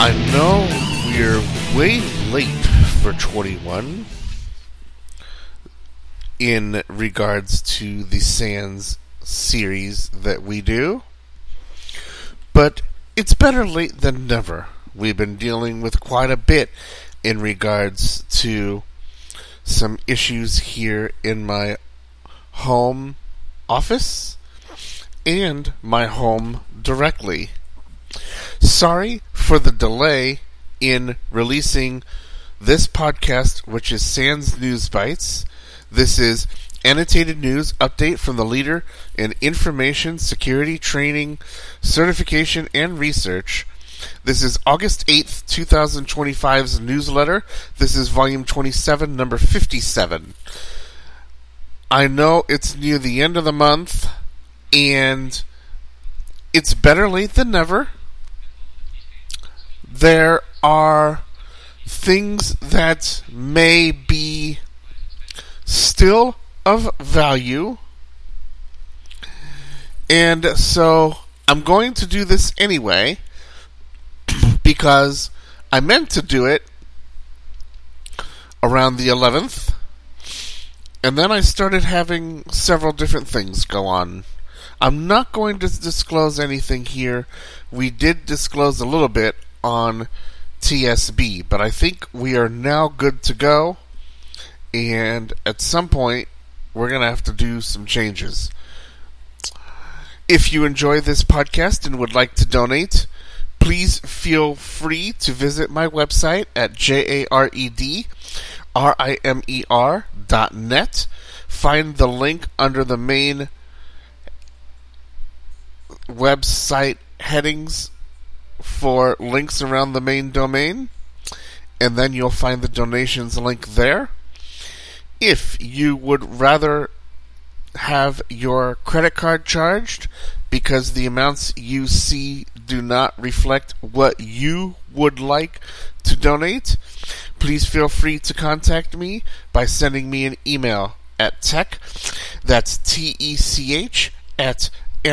I know we're way late for 21 in regards to the Sans series that we do, but it's better late than never. We've been dealing with quite a bit in regards to some issues here in my home office and my home directly. Sorry for the delay in releasing this podcast, which is Sans News Bites. This is annotated news update from the leader in information security training, certification, and research. This is August 8th, 2025's newsletter. This is volume 27, number 57. I know it's near the end of the month, and it's better late than never. There are things that may be still of value, and so I'm going to do this anyway because I meant to do it around the 11th, and then I started having several different things go on. I'm not going to disclose anything here. We did disclose a little bit on TSB, but I think we are now good to go, and at some point we're going to have to do some changes. If you enjoy this podcast and would like to donate, please feel free to visit my website at jaredrimer.net. Find the link under the main website headings for links around the main domain, and then you'll find the donations link there. If you would rather have your credit card charged because the amounts you see do not reflect what you would like to donate, please feel free to contact me by sending me an email at tech, that's TECH, at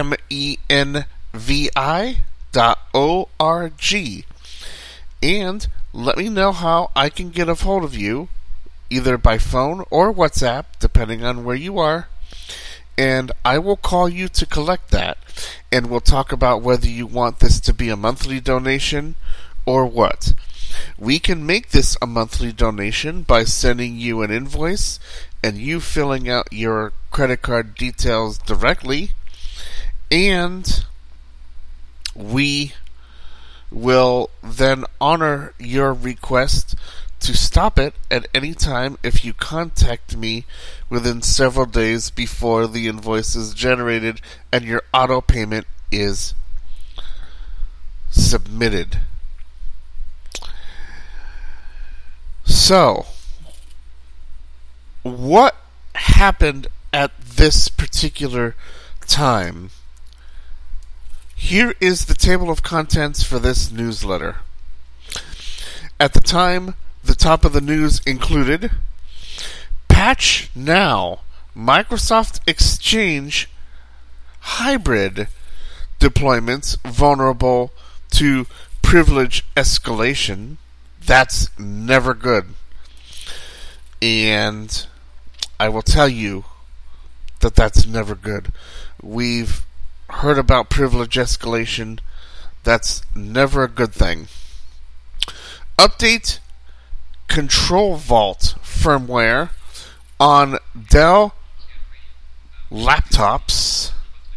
menvi.org, and let me know how I can get a hold of you, either by phone or WhatsApp, depending on where you are, and I will call you to collect that, and we'll talk about whether you want this to be a monthly donation or what. We can make this a monthly donation by sending you an invoice and you filling out your credit card details directly, and we will then honor your request to stop it at any time if you contact me within several days before the invoice is generated and your auto payment is submitted. So, what happened at this particular time? Here is the table of contents for this newsletter. At the time, the top of the news included Patch Now, Microsoft Exchange hybrid deployments vulnerable to privilege escalation. That's never good. And I will tell you that that's never good. We've heard about privilege escalation. That's never a good thing. Update Control Vault firmware on Dell laptops.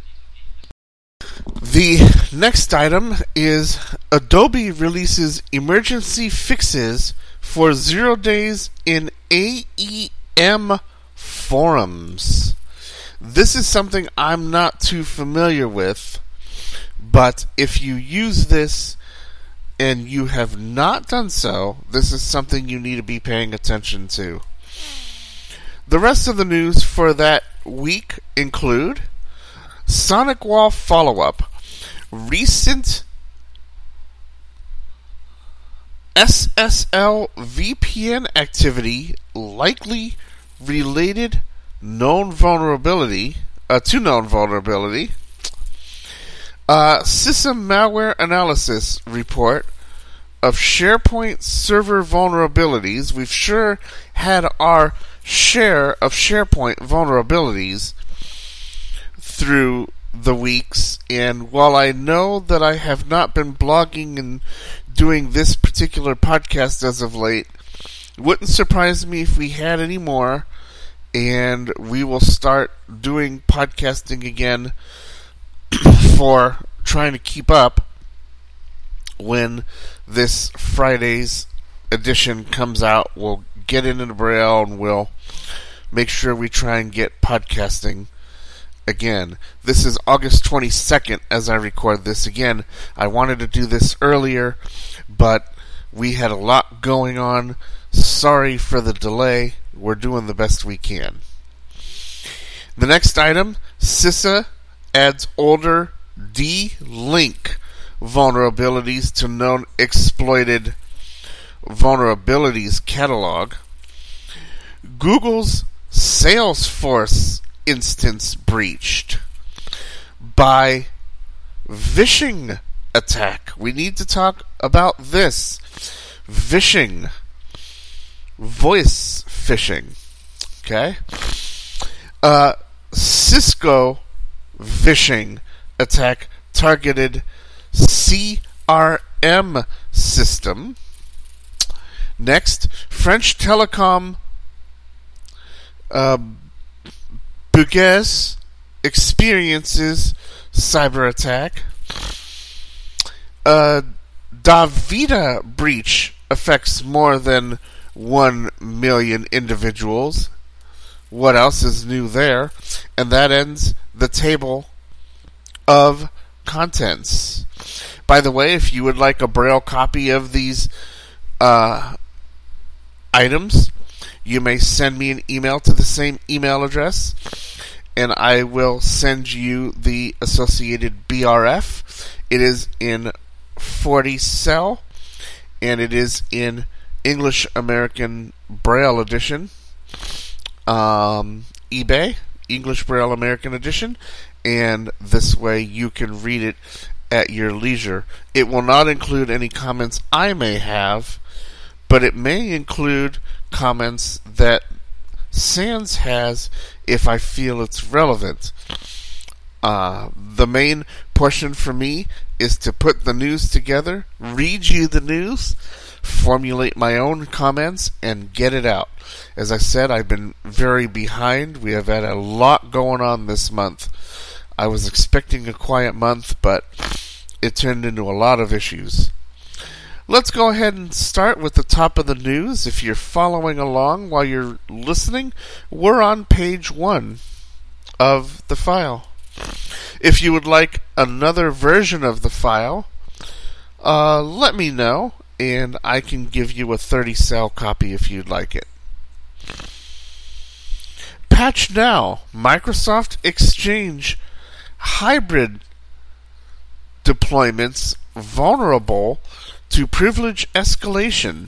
The next item is Adobe releases emergency fixes for 0 days in AEM forums. This is something I'm not too familiar with, but if you use this and you have not done so, this is something you need to be paying attention to. The rest of the news for that week include SonicWall follow-up, recent SSL VPN activity likely related to known vulnerability, system malware analysis report of SharePoint server vulnerabilities. We've sure had our share of SharePoint vulnerabilities through the weeks, and while I know that I have not been blogging and doing this particular podcast as of late, it wouldn't surprise me if we had any more, and we will start doing podcasting again for trying to keep up when this Friday's edition comes out. We'll get into Braille and we'll make sure we try and get podcasting again. This is August 22nd as I record this. Again, I wanted to do this earlier, but we had a lot going on. Sorry for the delay. We're doing the best we can. The next item, CISA adds older D-Link vulnerabilities to known exploited vulnerabilities catalog. Google's Salesforce instance breached by vishing attack. We need to talk about this. Vishing. Voice phishing. Okay? Cisco vishing attack targeted CRM system. Next, French telecom Bouygues experiences cyber attack. Davida breach affects more than 1 million individuals. What else is new there? And that ends the table of contents. By the way, if you would like a Braille copy of these items, you may send me an email to the same email address, and I will send you the associated BRF. It is in 40 cell, and it is in English American Braille Edition, eBay, English Braille American Edition, and this way you can read it at your leisure. It will not include any comments I may have, but it may include comments that SANS has if I feel it's relevant. The main portion for me is to put the news together, read you the news, formulate my own comments, and get it out. As I said, I've been very behind. We have had a lot going on this month. I was expecting a quiet month, but it turned into a lot of issues. Let's go ahead and start with the top of the news. If you're following along while you're listening, we're on page 1 of the file. If you would like another version of the file, let me know, and I can give you a 30-cell copy if you'd like it. Patch now. Microsoft Exchange hybrid deployments vulnerable to privilege escalation.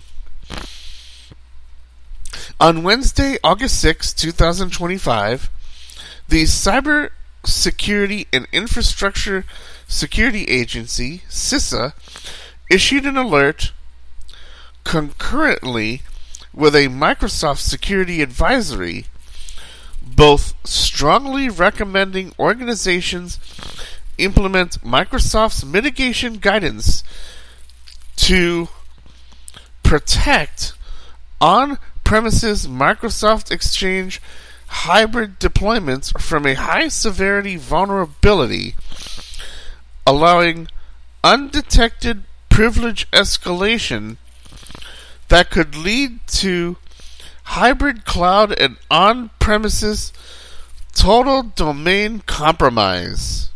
On Wednesday, August 6, 2025, the Cyber Security and Infrastructure Security Agency, CISA, issued an alert concurrently with a Microsoft Security Advisory, both strongly recommending organizations implement Microsoft's mitigation guidance to protect on-premises Microsoft Exchange hybrid deployments from a high-severity vulnerability, allowing undetected privilege escalation that could lead to hybrid cloud and on-premises total domain compromise.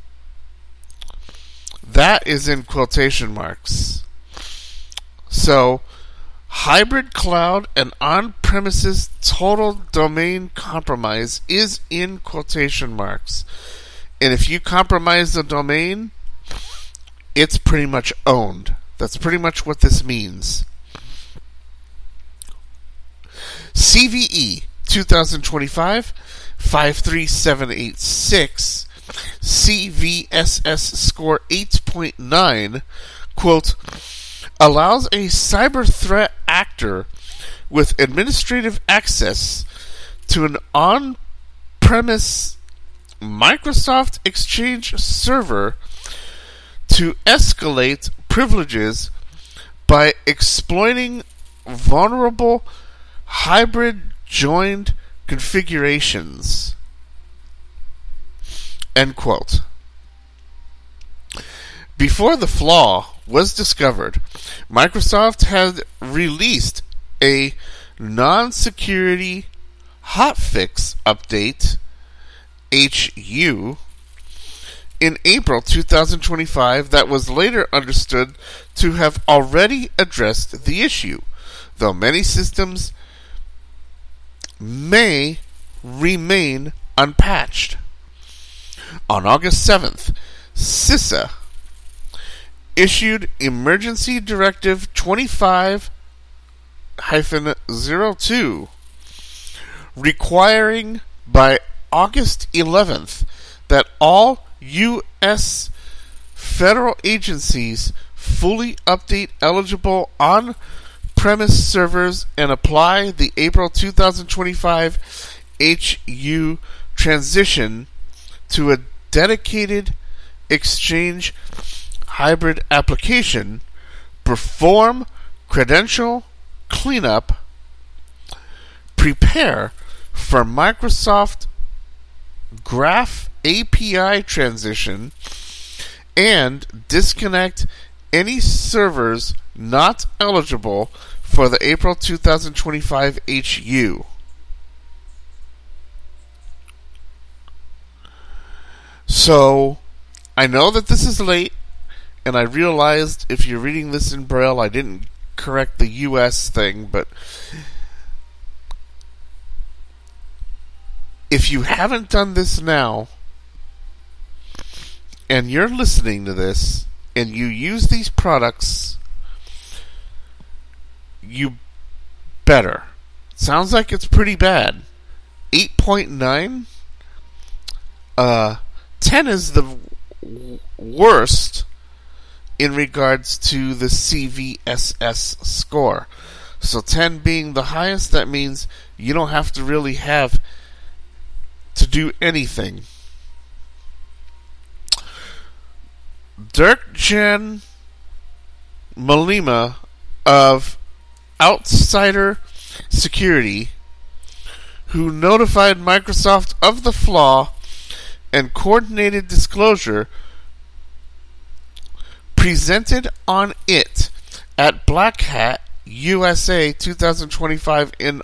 That is in quotation marks. So, hybrid cloud and on-premises total domain compromise is in quotation marks. And if you compromise the domain, it's pretty much owned. That's pretty much what this means. CVE 2025 53786 CVSS score 8.9, quote, allows a cyber threat actor with administrative access to an on-premise Microsoft Exchange server to escalate privileges by exploiting vulnerable hybrid joined configurations. End quote. Before the flaw was discovered, Microsoft had released a non-security hotfix update, HU, in April 2025 that was later understood to have already addressed the issue, though many systems may remain unpatched. On August 7th, CISA issued Emergency Directive 25-02, requiring by August 11th that all U.S. federal agencies fully update eligible on-premise servers and apply the April 2025 HU transition to a dedicated Exchange hybrid application, perform credential cleanup, prepare for Microsoft Graph API transition, and disconnect any servers not eligible for the April 2025 HU. So, I know that this is late, and I realized if you're reading this in Braille, I didn't correct the US thing, but if you haven't done this now, and you're listening to this, and you use these products, you better. Sounds like it's pretty bad. 8.9? 10 is the worst in regards to the CVSS score. So 10 being the highest, that means you don't have to really have to do anything. Dirk-Jan Malema of Outsider Security, who notified Microsoft of the flaw and coordinated disclosure, presented on it at Black Hat USA 2025 in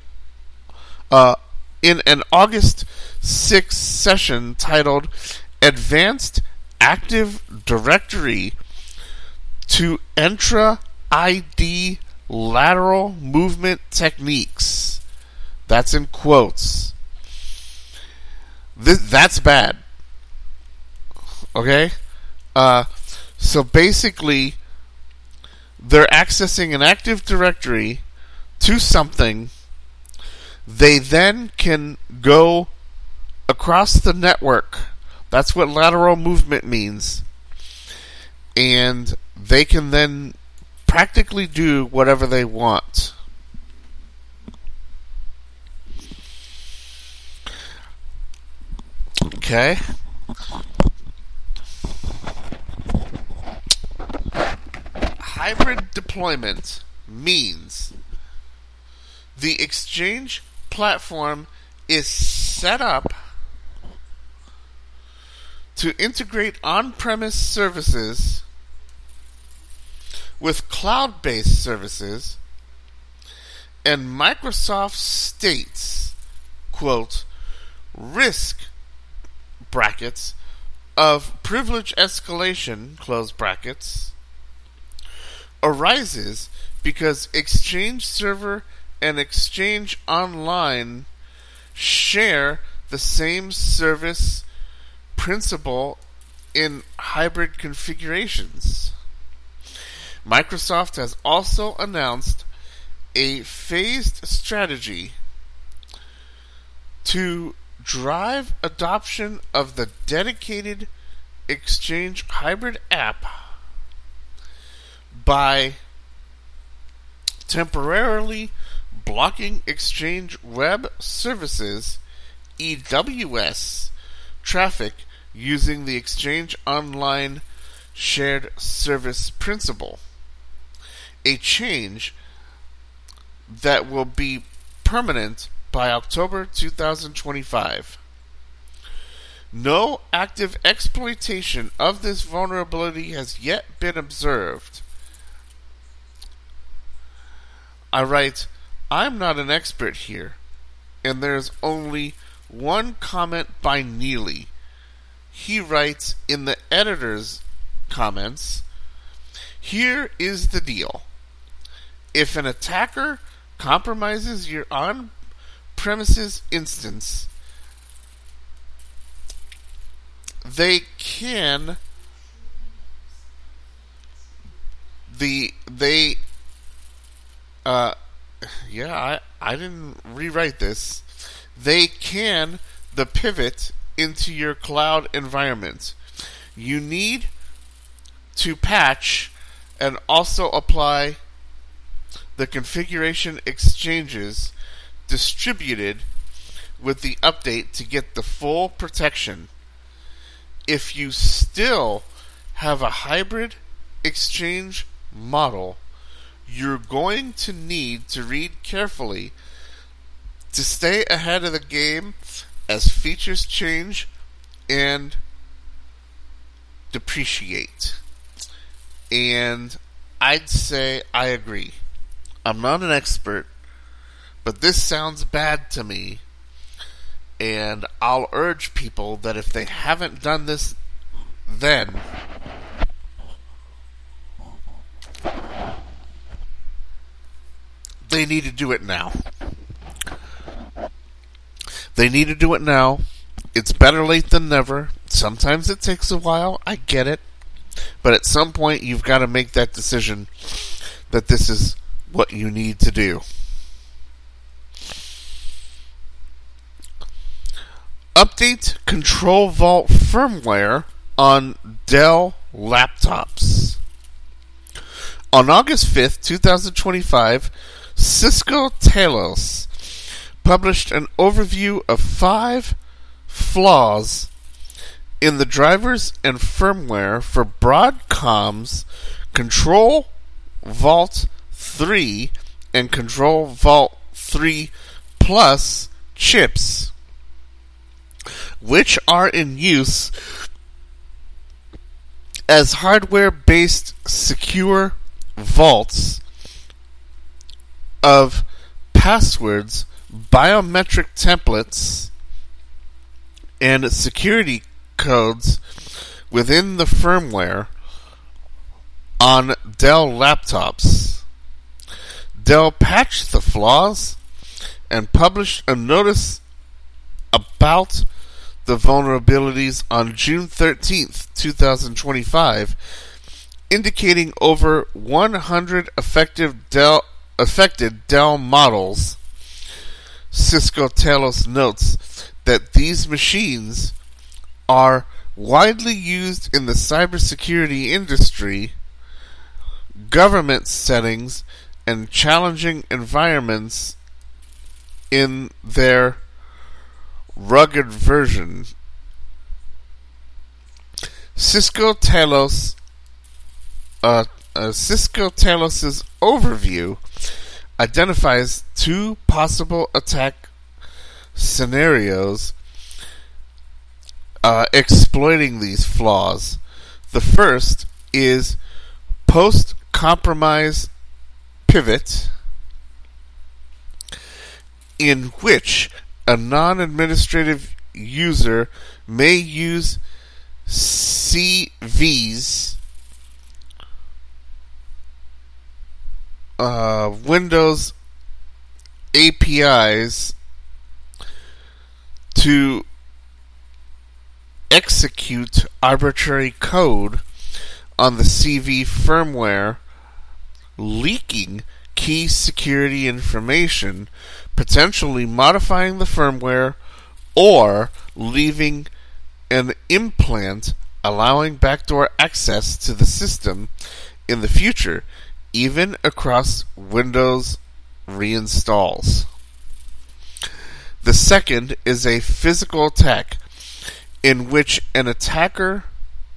an August 6th session titled Advanced Active Directory to Entra ID Lateral Movement Techniques. That's in quotes. That's bad. Okay? So basically, they're accessing an Active Directory to something. They then can go across the network. That's what lateral movement means. And they can then practically do whatever they want. Okay? Hybrid deployment means the Exchange platform is set up to integrate on-premise services with cloud-based services, and Microsoft states, quote, risk brackets of privilege escalation, close brackets, arises because Exchange Server and Exchange Online share the same service principle in hybrid configurations. Microsoft has also announced a phased strategy to drive adoption of the dedicated Exchange hybrid app by temporarily blocking Exchange Web Services (EWS) traffic using the Exchange Online Shared Service Principle, a change that will be permanent by October 2025. No active exploitation of this vulnerability has yet been observed. I write, I'm not an expert here, and there's only one comment by Neely. He writes in the editor's comments, here is the deal. If an attacker compromises your on-premises instance, they can I didn't rewrite this. They can the pivot into your cloud environment. You need to patch and also apply the configuration exchanges distributed with the update to get the full protection. If you still have a hybrid exchange model, you're going to need to read carefully to stay ahead of the game as features change and depreciate. And I'd say I agree. I'm not an expert, but this sounds bad to me. And I'll urge people that if they haven't done this then, they need to do it now. They need to do it now. It's better late than never. Sometimes it takes a while. I get it. But at some point, you've got to make that decision that this is what you need to do. Update Control Vault firmware on Dell laptops. On August 5th, 2025, Cisco Talos published an overview of 5 flaws in the drivers and firmware for Broadcom's Control Vault 3 and Control Vault 3 Plus chips, which are in use as hardware-based secure vaults of passwords, biometric templates, and security codes within the firmware on Dell laptops. Dell patched the flaws and published a notice about the vulnerabilities on June 13th, 2025, indicating over 100 affected Dell models. Cisco Talos notes that these machines are widely used in the cybersecurity industry, government settings, and challenging environments in their rugged version. Cisco Talos's overview identifies 2 possible attack scenarios exploiting these flaws. The first is post-compromise pivot, in which a non-administrative user may use CVEs, Windows APIs, to execute arbitrary code on the CV firmware, leaking key security information, potentially modifying the firmware, or leaving an implant allowing backdoor access to the system in the future even across Windows reinstalls. The second is a physical attack, in which an attacker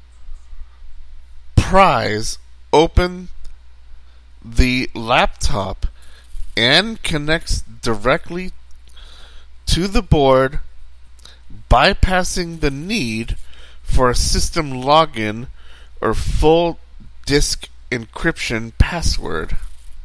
pries open the laptop and connects directly to the board, bypassing the need for a system login or full disk encryption password.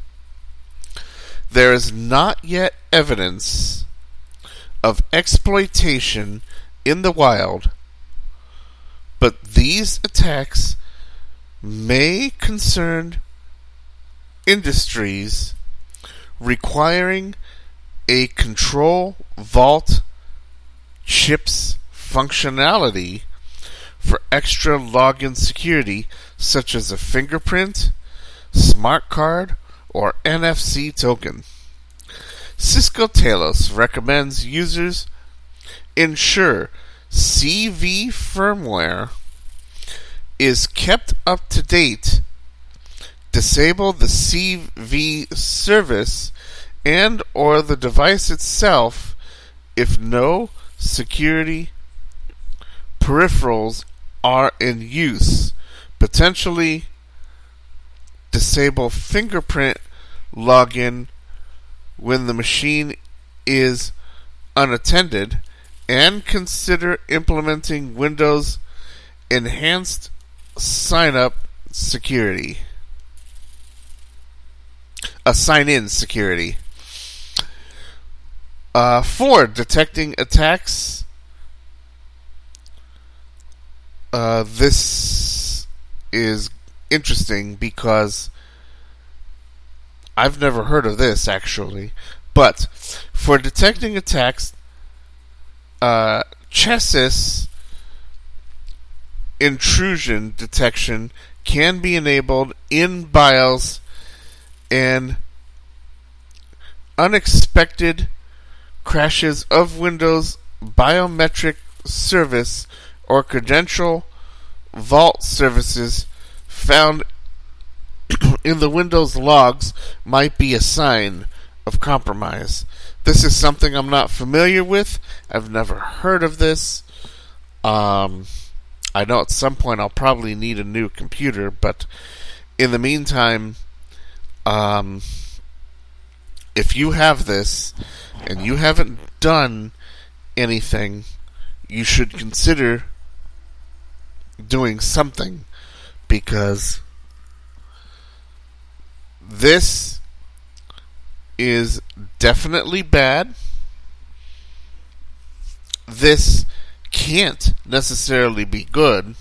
There is not yet evidence of exploitation in the wild, but these attacks may concern industries requiring a control vault chips functionality for extra login security, such as a fingerprint, smart card, or NFC token. Cisco Talos recommends users ensure CV firmware is kept up to date, disable the CV service and or the device itself if no security peripherals are in use. Potentially disable fingerprint login when the machine is unattended, and consider implementing Windows Enhanced Sign-In Security. For detecting attacks, this is interesting because I've never heard of this actually. But for detecting attacks, chassis intrusion detection can be enabled in BIOS, and unexpected crashes of Windows biometric service or credential vault services found in the Windows logs might be a sign of compromise. This is something I'm not familiar with. I've never heard of this. I know at some point I'll probably need a new computer, but in the meantime, if you have this and you haven't done anything, you should consider doing something, because this is definitely bad. This can't necessarily be good,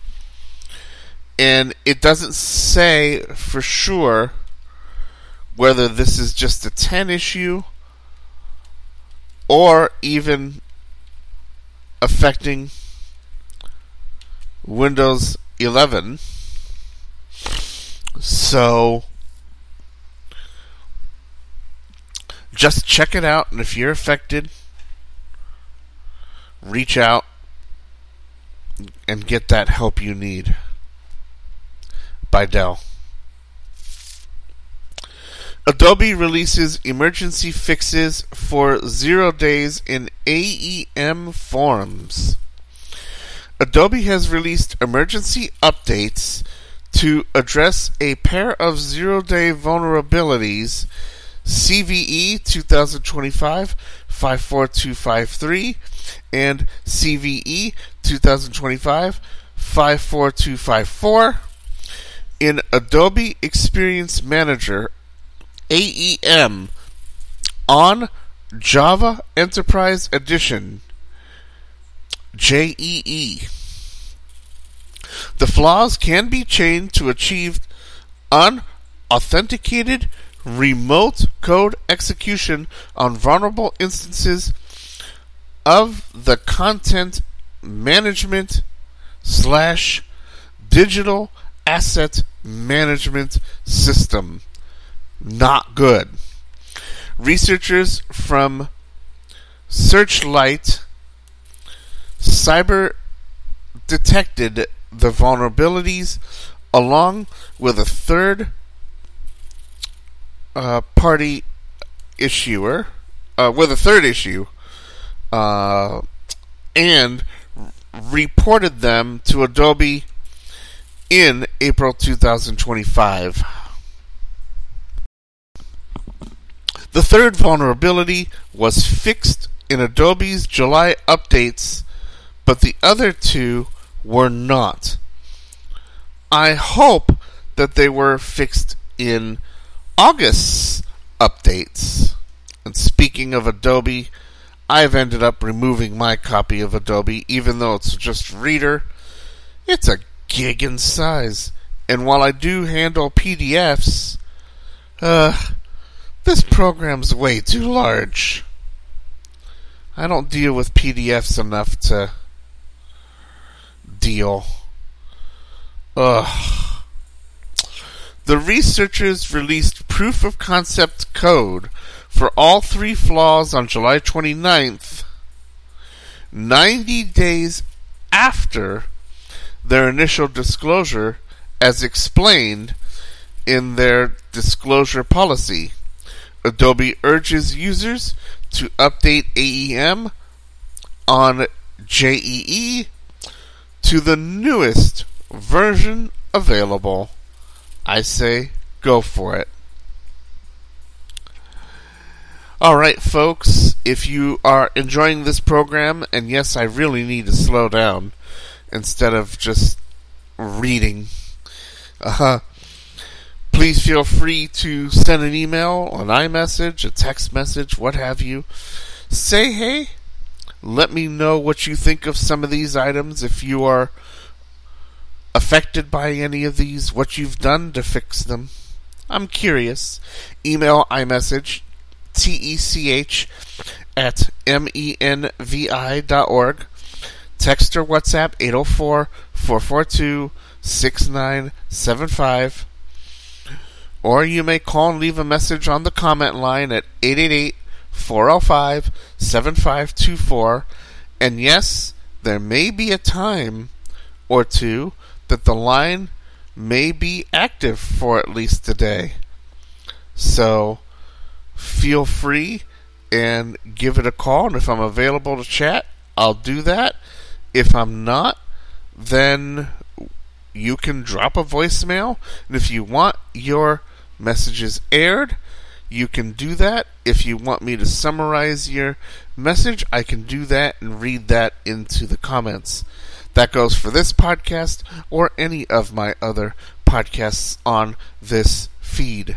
and it doesn't say for sure whether this is just a 10 issue or even affecting Windows 11. So just check it out, and if you're affected, reach out and get that help you need. By Dell. Adobe releases emergency fixes for 0 days in AEM forums. Adobe has released emergency updates to address a pair of 0-day vulnerabilities, CVE 2025-54253 and CVE 2025-54254 in Adobe Experience Manager AEM on Java Enterprise Edition JEE. The flaws can be chained to achieve unauthenticated remote code execution on vulnerable instances of the content management / digital asset management system. Not good. Researchers from Searchlight Cyber detected the vulnerabilities along with a third party issuer with a third issue, and reported them to Adobe in April 2025. The third vulnerability was fixed in Adobe's July updates, but the other two were not. I hope that they were fixed in August's updates. And speaking of Adobe, I've ended up removing my copy of Adobe, even though it's just Reader. It's a gig in size. And while I do handle PDFs, this program's way too large. I don't deal with PDFs enough to deal. The researchers released proof of concept code for all 3 flaws on July 29th, 90 days after their initial disclosure, as explained in their disclosure policy. Adobe urges users to update AEM on JEE to the newest version available. I say go for it. Alright, folks, if you are enjoying this program, and yes, I really need to slow down instead of just reading, please feel free to send an email, an iMessage, a text message, what have you. Say hey. Let me know what you think of some of these items. If you are affected by any of these, what you've done to fix them. I'm curious. Email, iMessage, tech@menvi.org. Text or WhatsApp 804-442-6975. Or you may call and leave a message on the comment line at 888-405-7524. And yes, there may be a time or two that the line may be active for at least a day. So feel free and give it a call. And if I'm available to chat, I'll do that. If I'm not, then you can drop a voicemail. And if you want your messages aired, you can do that. If you want me to summarize your message, I can do that and read that into the comments. That goes for this podcast or any of my other podcasts on this feed.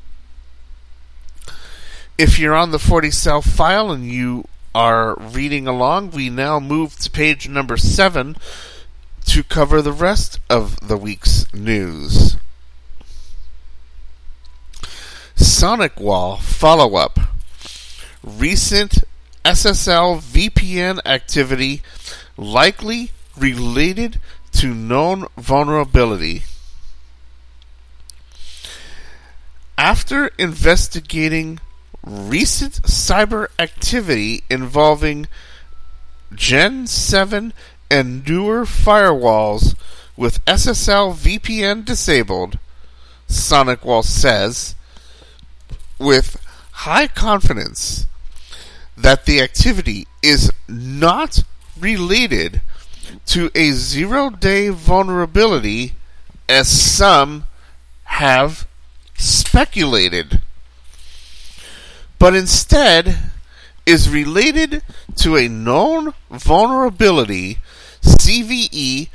If you're on the 40 Cell file and you are reading along, we now move to page number 7 to cover the rest of the week's news. SonicWall follow-up. Recent SSL VPN activity likely related to known vulnerability. After investigating recent cyber activity involving Gen 7 and newer firewalls with SSL VPN disabled, SonicWall says with high confidence that the activity is not related to a zero-day vulnerability as some have speculated, but instead is related to a known vulnerability, CVE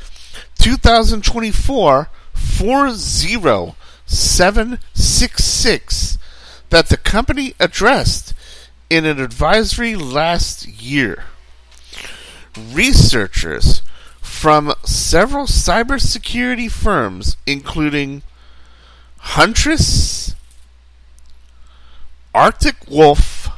2024-40766, that the company addressed in an advisory last year. Researchers from several cybersecurity firms, including Huntress, Arctic Wolf,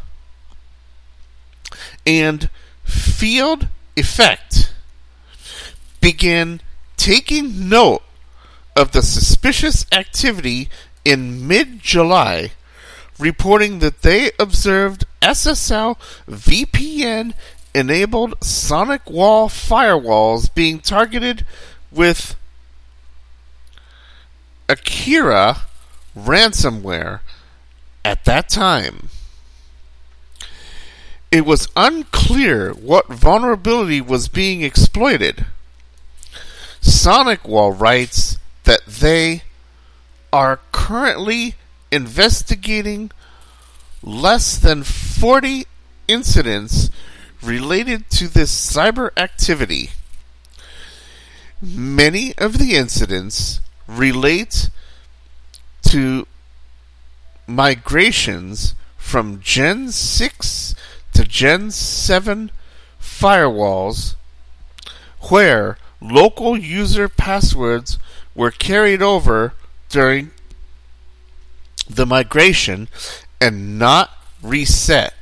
and Field Effect, began taking note of the suspicious activity in mid-July, reporting that they observed SSL VPN-enabled SonicWall firewalls being targeted with Akira ransomware At that time, it was unclear what vulnerability was being exploited. SonicWall writes that they are currently investigating less than 40 incidents related to this cyber activity. Many of the incidents relate to migrations from Gen 6 to Gen 7 firewalls where local user passwords were carried over during the migration and not reset.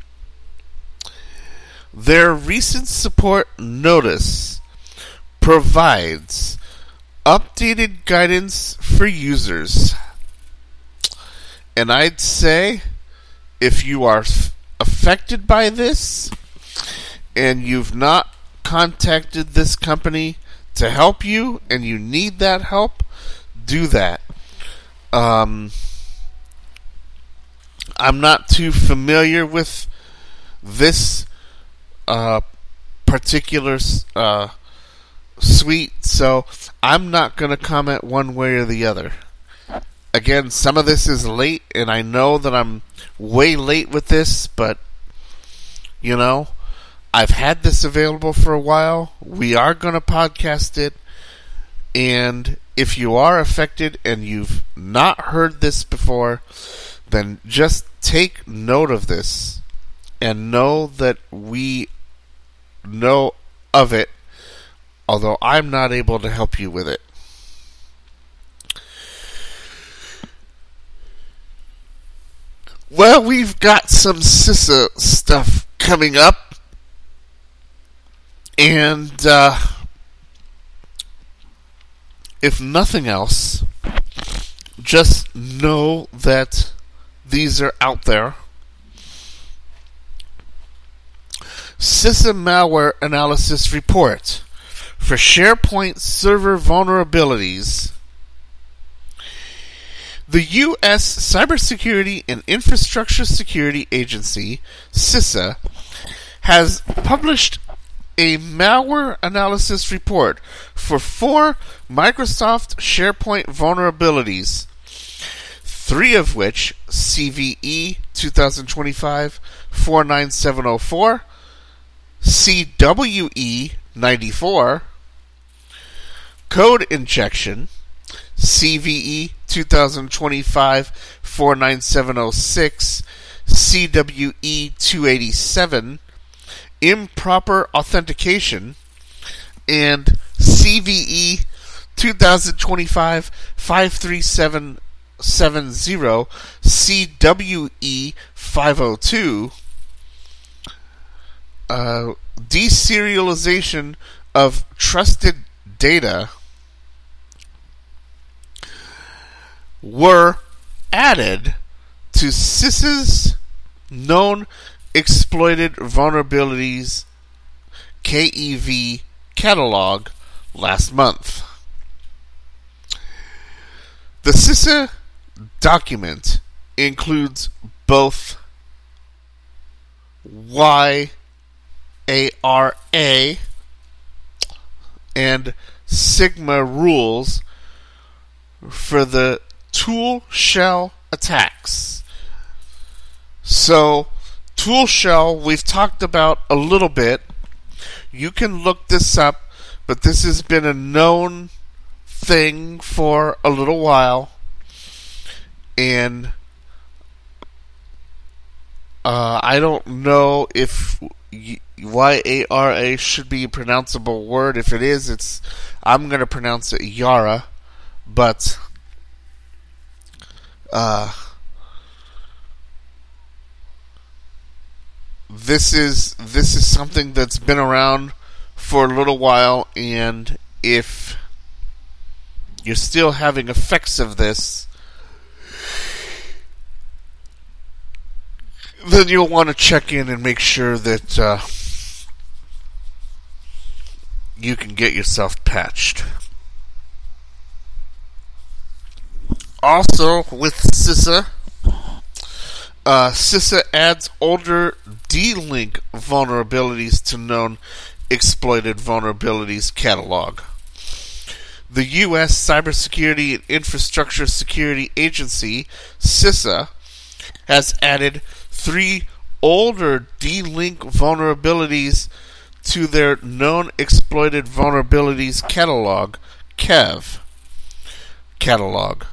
Their recent support notice provides updated guidance for users. And I'd say if you are affected by this and you've not contacted this company to help you and you need that help, do that. I'm not too familiar with this particular suite, so I'm not going to comment one way or the other. Again, some of this is late, and I know that I'm way late with this, but, you know, I've had this available for a while. We are going to podcast it, and if you are affected and you've not heard this before, then just take note of this and know that we know of it, although I'm not able to help you with it. Well, we've got some CISA stuff coming up, and if nothing else, just know that these are out there. CISA Malware Analysis Report for SharePoint Server Vulnerabilities. The U.S. Cybersecurity and Infrastructure Security Agency, CISA, has published a malware analysis report for 4 Microsoft SharePoint vulnerabilities, 3 of which, CVE 2025-49704, CWE 94, code injection, CVE 2025-49706, CWE 287, improper authentication, and CVE 2025-53770, CWE 502, deserialization of trusted data, were added to CISA's known exploited vulnerabilities KEV catalog last month. The CISA document includes both YARA and Sigma rules for the tool shell attacks. So, tool shell we've talked about a little bit. You can look this up, but this has been a known thing for a little while, and I don't know if YARA should be a pronounceable word. If it is, I'm going to pronounce it Yara, but this is something that's been around for a little while, and if you're still having effects of this, then you'll want to check in and make sure that you can get yourself patched. Also, with CISA, CISA adds older D-Link vulnerabilities to known exploited vulnerabilities catalog. The U.S. Cybersecurity and Infrastructure Security Agency, CISA, has added 3 older D-Link vulnerabilities to their known exploited vulnerabilities catalog, KEV catalog.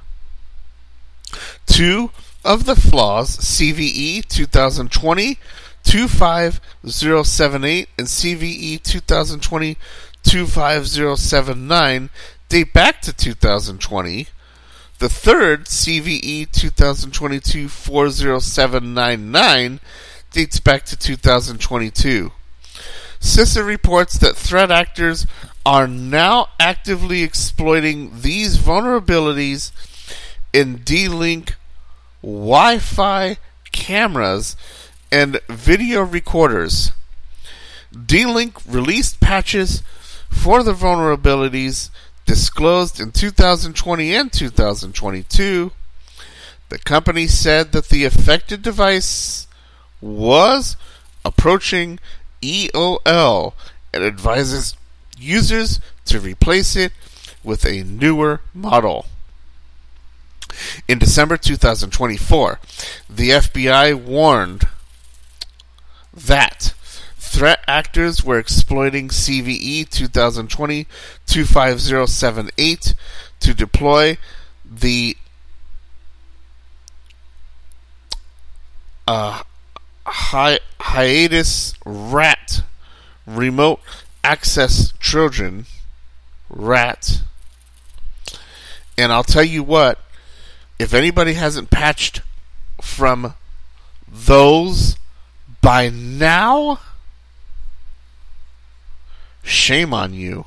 2 of the flaws, CVE 2020-25078 and CVE 2020-25079, date back to 2020. The third, CVE 2022-40799, dates back to 2022. CISA reports that threat actors are now actively exploiting these vulnerabilities in D-Link Wi-Fi cameras and video recorders. D-Link released patches for the vulnerabilities disclosed in 2020 and 2022. The company said that the affected device was approaching EOL and advises users to replace it with a newer model. In December 2024, the FBI warned that threat actors were exploiting CVE 2020-25078 to deploy the hiatus rat remote access Trojan rat. And I'll tell you what, if anybody hasn't patched from those by now, shame on you.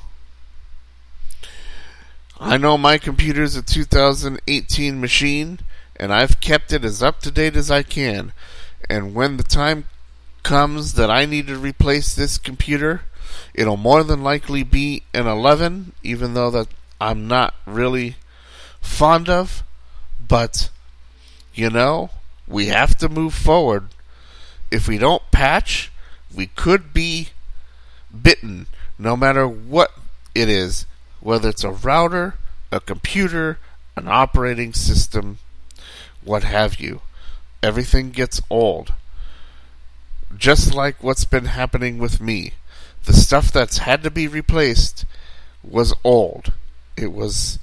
I know my computer's a 2018 machine, and I've kept it as up to date as I can. And when the time comes that I need to replace this computer, it'll more than likely be an 11, even though that I'm not really fond of. But, you know, we have to move forward. If we don't patch, we could be bitten, no matter what it is, whether it's a router, a computer, an operating system, what have you. Everything gets old. Just like what's been happening with me. The stuff that's had to be replaced was old. It was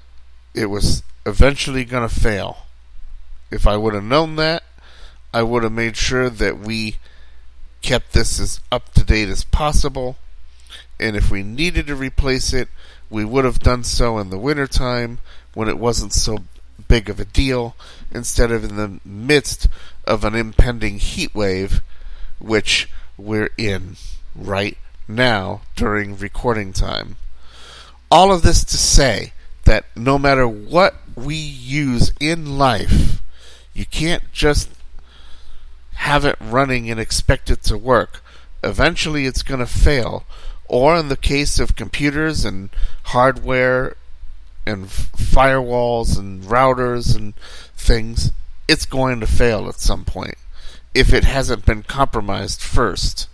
eventually going to fail. If I would have known that, I would have made sure that we kept this as up to date as possible. And if we needed to replace it, we would have done so in the wintertime when it wasn't so big of a deal, instead of in the midst of an impending heat wave, which we're in right now during recording time. All of this to say that no matter what we use in life, you can't just have it running and expect it to work. Eventually it's going to fail. Or in the case of computers and hardware and firewalls and routers and things, it's going to fail at some point if it hasn't been compromised first.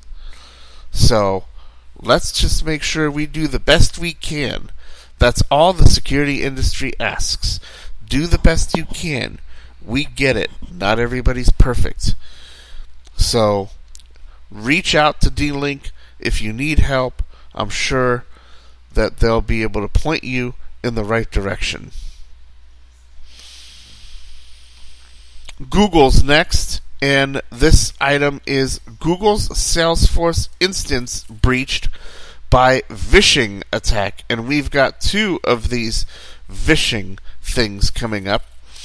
So let's just make sure we do the best we can. That's all the security industry asks. Do the best you can. We get it. Not everybody's perfect. So reach out to D-Link if you need help. I'm sure that they'll be able to point you in the right direction. Google's next, and this item is Google's Salesforce instance breached by vishing attack, and we've got 2 of these vishing things coming up.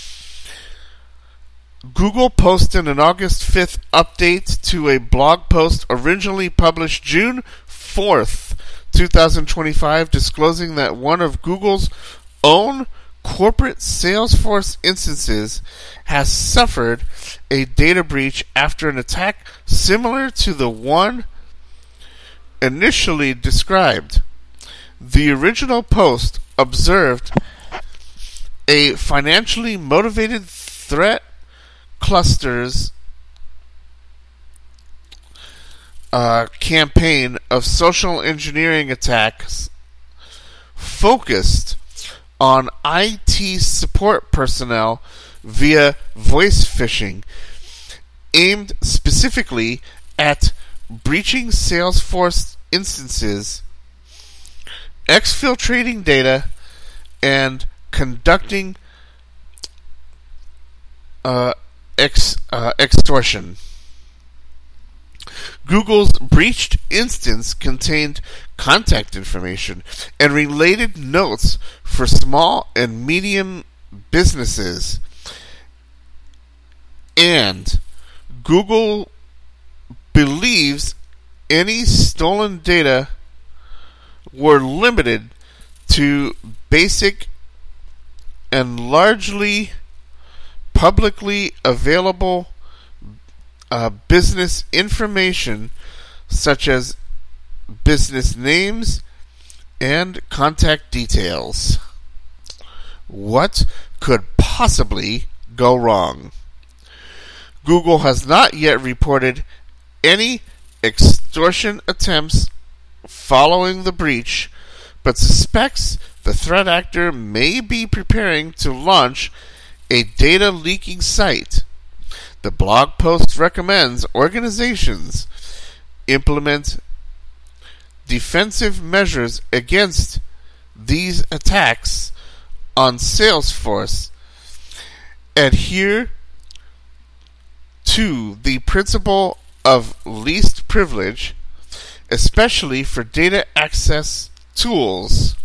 Google posted an August 5th update to a blog post originally published June 4th, 2025, disclosing that one of Google's own corporate Salesforce instances has suffered a data breach after an attack similar to the one initially described. The original post observed a financially motivated threat clusters campaign of social engineering attacks focused on IT support personnel via voice phishing, aimed specifically at breaching Salesforce instances, exfiltrating data, and conducting extortion. Google's breached instance contained contact information and related notes for small and medium businesses. And Google believes any stolen data were limited to basic and largely publicly available business information such as business names and contact details. What could possibly go wrong? Google has not yet reported any extortion attempts following the breach, but suspects the threat actor may be preparing to launch a data leaking site. The blog post recommends organizations implement defensive measures against these attacks on Salesforce, adhere to the principle of least privilege, especially for data access tools,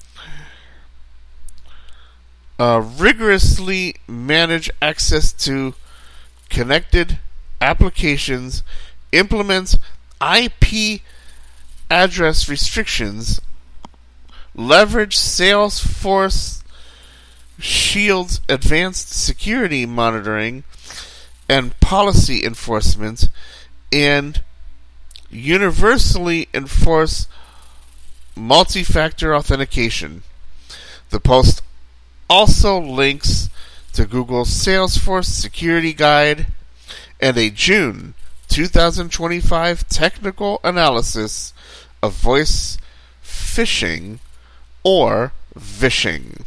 rigorously manage access to connected applications, implement IP address restrictions, leverage Salesforce Shield's advanced security monitoring and policy enforcement, and universally enforce multi-factor authentication. The post also links to Google's Salesforce Security Guide and a June 2025 technical analysis of voice phishing or vishing.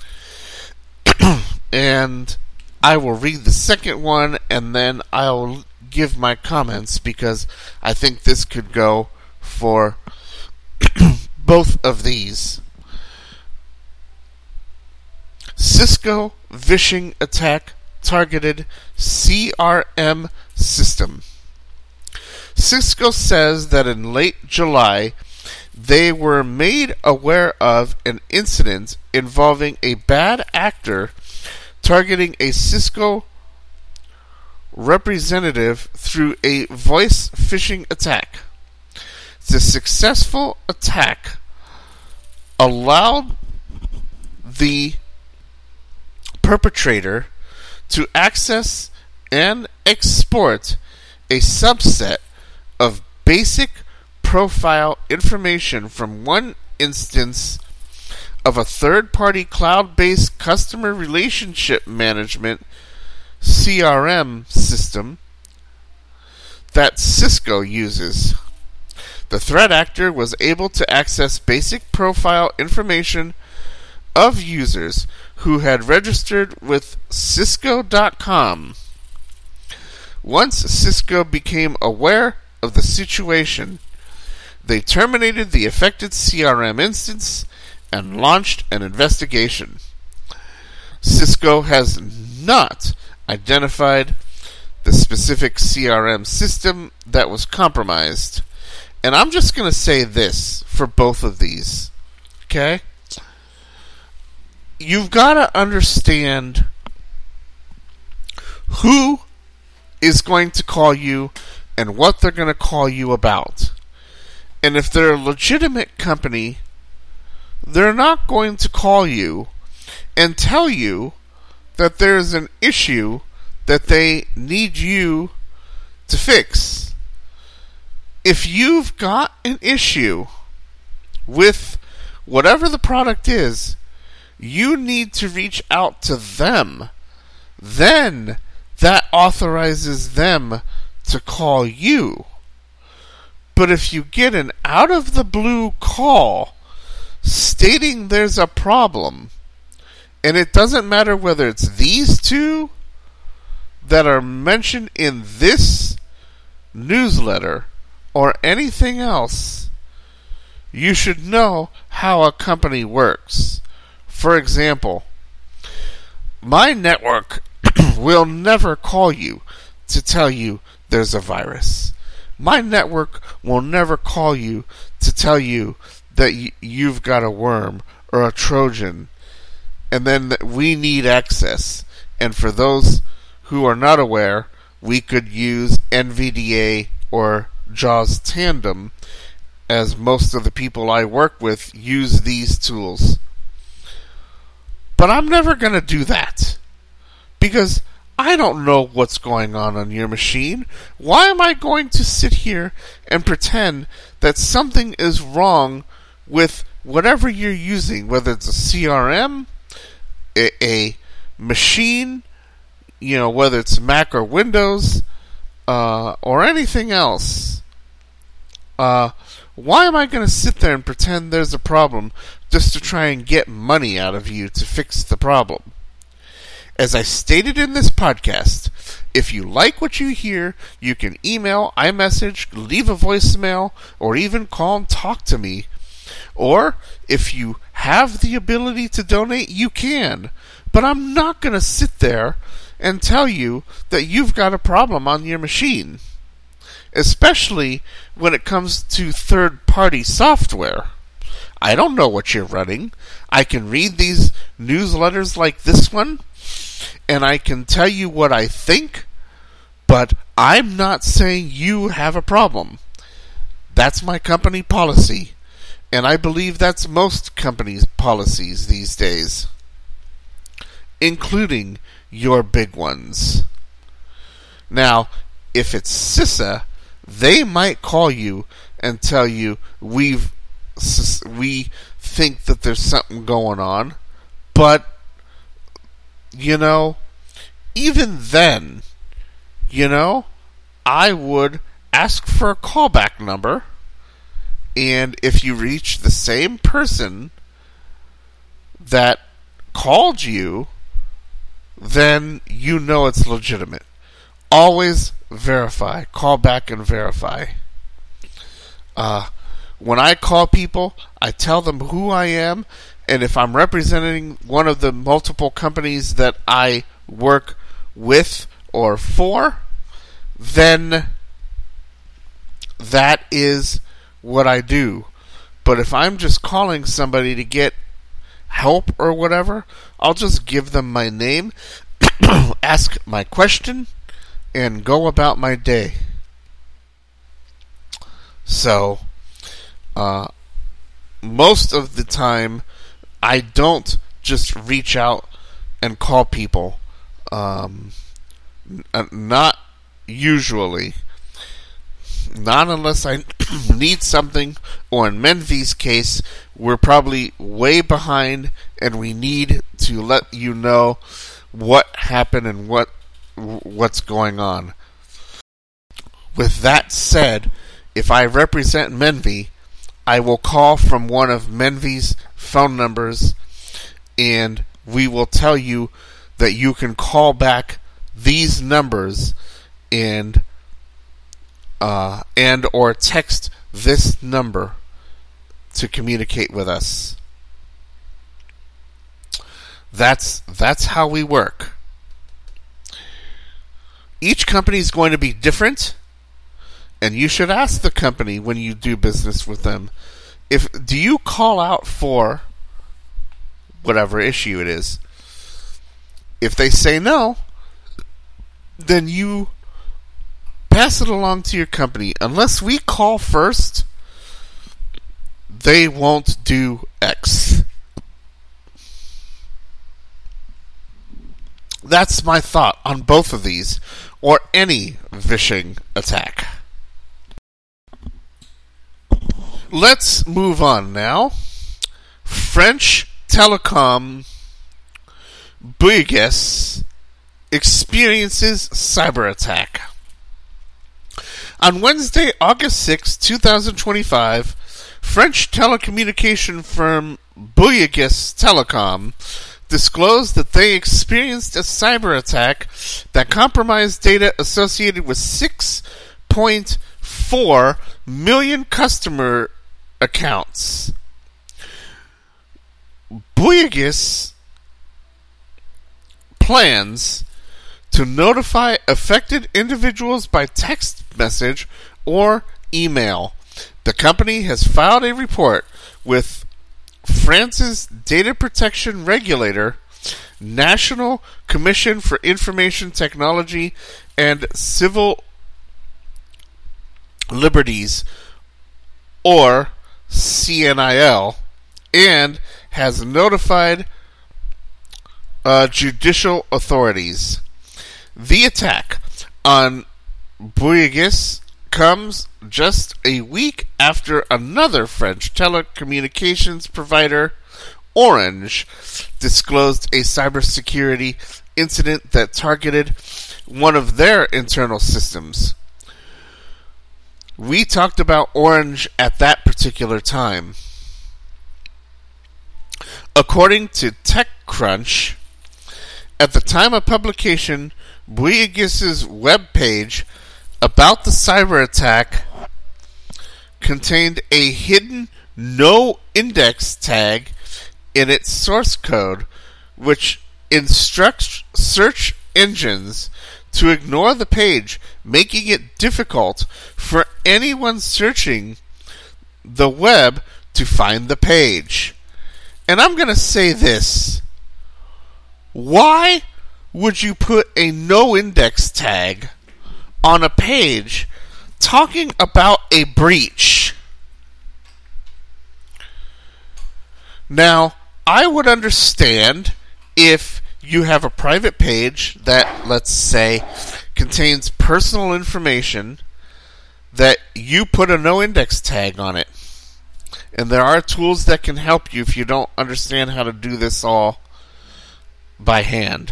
And I will read the second one and then I'll give my comments because I think this could go for both of these. Cisco vishing attack targeted CRM system. Cisco says that in late July, they were made aware of an incident involving a bad actor targeting a Cisco representative through a voice phishing attack. The successful attack allowed the perpetrator to access and export a subset of basic profile information from one instance of a third-party cloud-based customer relationship management CRM system that Cisco uses. The threat actor was able to access basic profile information of users who had registered with Cisco.com. Once Cisco became aware of the situation, they terminated the affected CRM instance and launched an investigation. Cisco has not identified the specific CRM system that was compromised. And I'm just going to say this for both of these. Okay? You've got to understand who is going to call you and what they're going to call you about. And if they're a legitimate company, they're not going to call you and tell you that there's an issue that they need you to fix. If you've got an issue with whatever the product is, you need to reach out to them. Then that authorizes them to call you. But if you get an out-of-the-blue call stating there's a problem, and it doesn't matter whether it's these two that are mentioned in this newsletter or anything else, you should know how a company works. For example, my network will never call you to tell you there's a virus. My network will never call you to tell you that you've got a worm or a Trojan, and then that we need access. And for those who are not aware, we could use NVDA or JAWS Tandem, as most of the people I work with use these tools. But I'm never going to do that, because I don't know what's going on your machine. Why am I going to sit here and pretend that something is wrong with whatever you're using, whether it's a CRM, a machine, whether it's Mac or Windows, or anything else? Why am I going to sit there and pretend there's a problem just to try and get money out of you to fix the problem? As I stated in this podcast, if you like what you hear, you can email, iMessage, leave a voicemail, or even call and talk to me. Or, if you have the ability to donate, you can. But I'm not going to sit there and tell you that you've got a problem on your machine, especially when it comes to third-party software. I don't know what you're running. I can read these newsletters like this one, and I can tell you what I think, but I'm not saying you have a problem. That's my company policy, and I believe that's most companies' policies these days, including your big ones. Now, if it's CISA, they might call you and tell you we think that there's something going on, but even then, I would ask for a callback number, and if you reach the same person that called you, then it's legitimate. Always verify. Call back and verify. When I call people, I tell them who I am, and if I'm representing one of the multiple companies that I work with or for, then that is what I do. But if I'm just calling somebody to get help or whatever, I'll just give them my name, ask my question, and go about my day. So, most of the time, I don't just reach out and call people. Not usually. Not unless I need something, or in Menvy's case, we're probably way behind and we need to let you know what happened and what's going on. With that said, if I represent Menvy, I will call from one of Menvy's phone numbers, and we will tell you that you can call back these numbers and or text this number to communicate with us. That's how we work. Each company is going to be different, and you should ask the company when you do business with them, do you call out for whatever issue it is? If they say no, then you pass it along to your company. Unless we call first, they won't do X. That's my thought on both of these, or any phishing attack. Let's move on now. French Telecom Bouygues experiences cyber attack. On Wednesday, August 6, 2025, French telecommunication firm Bouygues Telecom disclosed that they experienced a cyber attack that compromised data associated with 6.4 million customer accounts. Bouygues plans to notify affected individuals by text message or email. The company has filed a report with France's data protection regulator, National Commission for Information Technology and Civil Liberties, or CNIL, and has notified judicial authorities. The attack on Bouygues comes just a week after another French telecommunications provider, Orange, disclosed a cybersecurity incident that targeted one of their internal systems. We talked about Orange at that particular time. According to TechCrunch, at the time of publication, Bouygues' webpage about the cyber attack contained a hidden no index tag in its source code, which instructs search engines to ignore the page, making it difficult for anyone searching the web to find the page. And I'm going to say this. Why would you put a no index tag on a page talking about a breach? Now, I would understand if you have a private page that, let's say, contains personal information that you put a no index tag on it. And there are tools that can help you if you don't understand how to do this all by hand.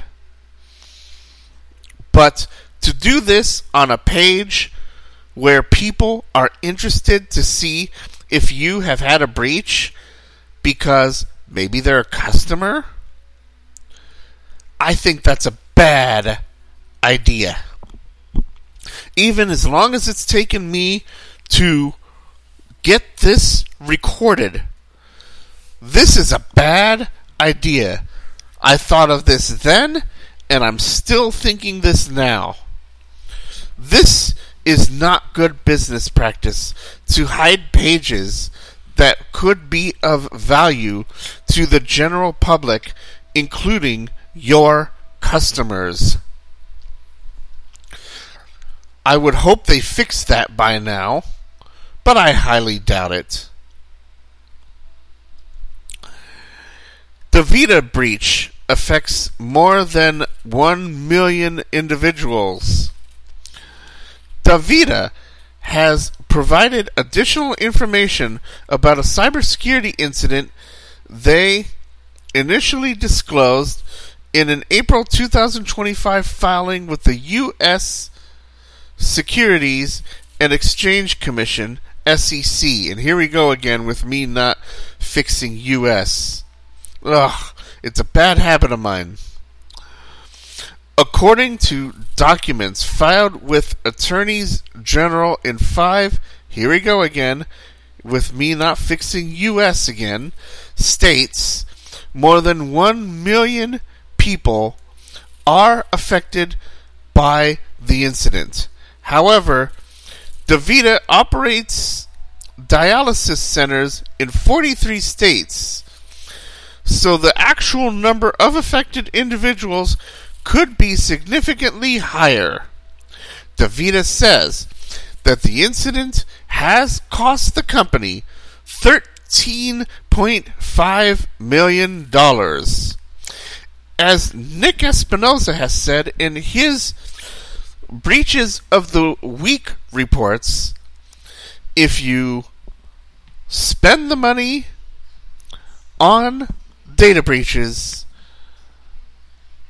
But to do this on a page where people are interested to see if you have had a breach because maybe they're a customer, I think that's a bad idea. Even as long as it's taken me to get this recorded, this is a bad idea. I thought of this then, and I'm still thinking this now. This is not good business practice to hide pages that could be of value to the general public, including your customers. I would hope they fixed that by now, but I highly doubt it. The Vita breach affects more than 1 million individuals. Davida has provided additional information about a cybersecurity incident they initially disclosed in an April 2025 filing with the U.S. Securities and Exchange Commission, SEC. And here we go again with me not fixing U.S. Ugh, it's a bad habit of mine. According to documents filed with attorneys general in 5, here we go again, with me not fixing U.S. again, states, more than 1 million people are affected by the incident. However, DaVita operates dialysis centers in 43 states, so the actual number of affected individuals could be significantly higher. DaVita says that the incident has cost the company $13.5 million. As Nick Espinosa has said in his Breaches of the Week reports, if you spend the money on data breaches,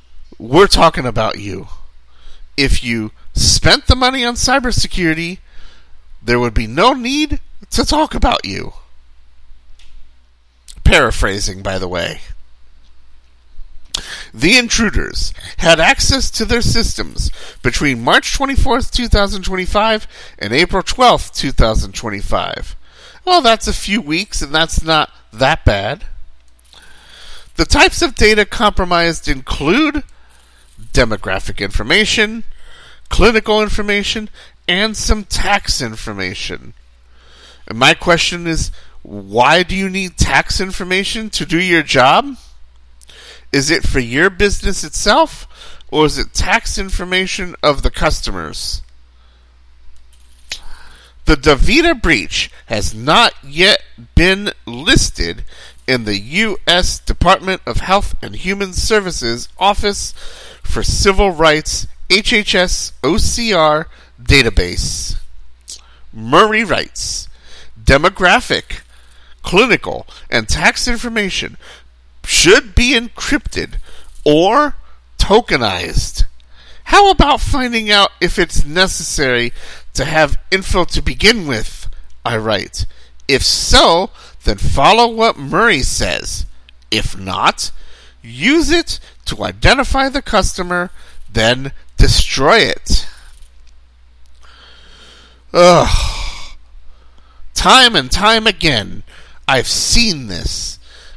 we're talking about you. If you spent the money on cybersecurity, there would be no need to talk about you. Paraphrasing, by the way. The intruders had access to their systems between March 24th, 2025 and April 12th, 2025. Well, that's a few weeks, and that's not that bad. The types of data compromised include demographic information, clinical information, and some tax information. And my question is, why do you need tax information to do your job? Is it for your business itself, or is it tax information of the customers? The DaVita breach has not yet been listed in the U.S. Department of Health and Human Services Office for Civil Rights HHS OCR database. Murray writes, demographic, clinical, and tax information should be encrypted or tokenized. How about finding out if it's necessary to have info to begin with? I write. If so, then follow what Murray says. If not, use it to identify the customer, then destroy it. Ugh. Time and time again, I've seen this.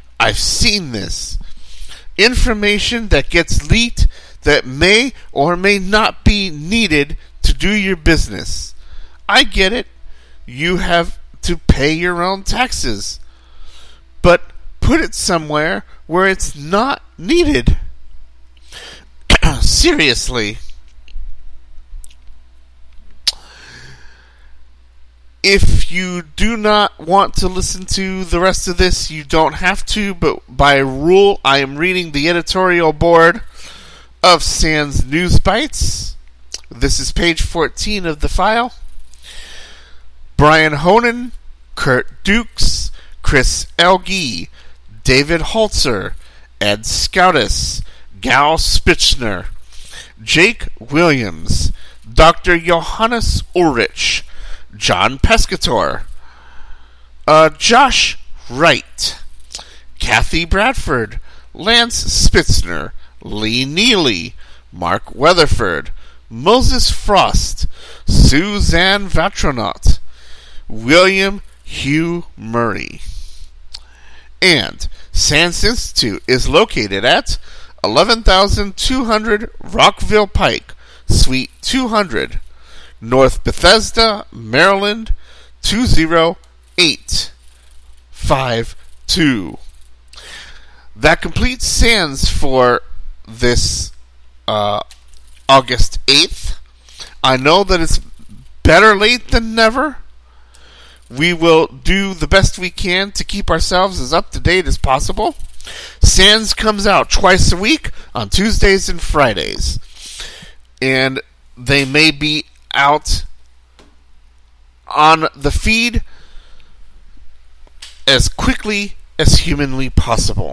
Information that gets leaked that may or may not be needed to do your business. I get it. You have to pay your own taxes. But put it somewhere where it's not needed. Seriously. If you do not want to listen to the rest of this, you don't have to, but by rule, I am reading the editorial board of SANS News Bites. This is page 14 of the file. Brian Honan, Kurt Dukes, Chris Elgie, David Holzer, Ed Scoutis, Gal Spitzner, Jake Williams, Dr. Johannes Ulrich, John Pescator, Josh Wright, Kathy Bradford, Lance Spitzner, Lee Neely, Mark Weatherford, Moses Frost, Suzanne Vatronaut, William Hugh Murray. And SANS Institute is located at 11,200 Rockville Pike, Suite 200, North Bethesda, Maryland, 20852. That completes SANS for this August 8th. I know that it's better late than never. We will do the best we can to keep ourselves as up to date as possible. SANS comes out twice a week on Tuesdays and Fridays. And they may be out on the feed as quickly as humanly possible.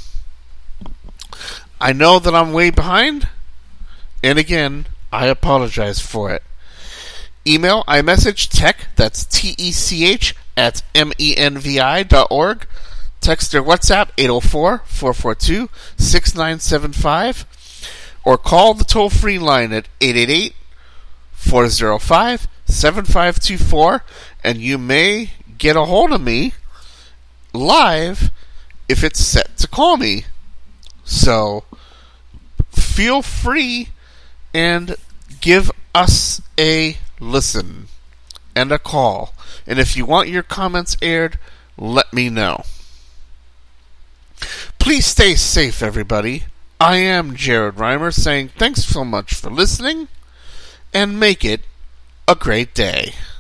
I know that I'm way behind, and again, I apologize for it. Email iMessage tech, that's TECH, at menvi.org. Text or WhatsApp 804-442-6975. Or call the toll-free line at 888-405-7524, and you may get a hold of me live if it's set to call me. So, feel free and give us a listen and a call. And if you want your comments aired, let me know. Please stay safe, everybody. I am Jared Reimer saying thanks so much for listening, and make it a great day.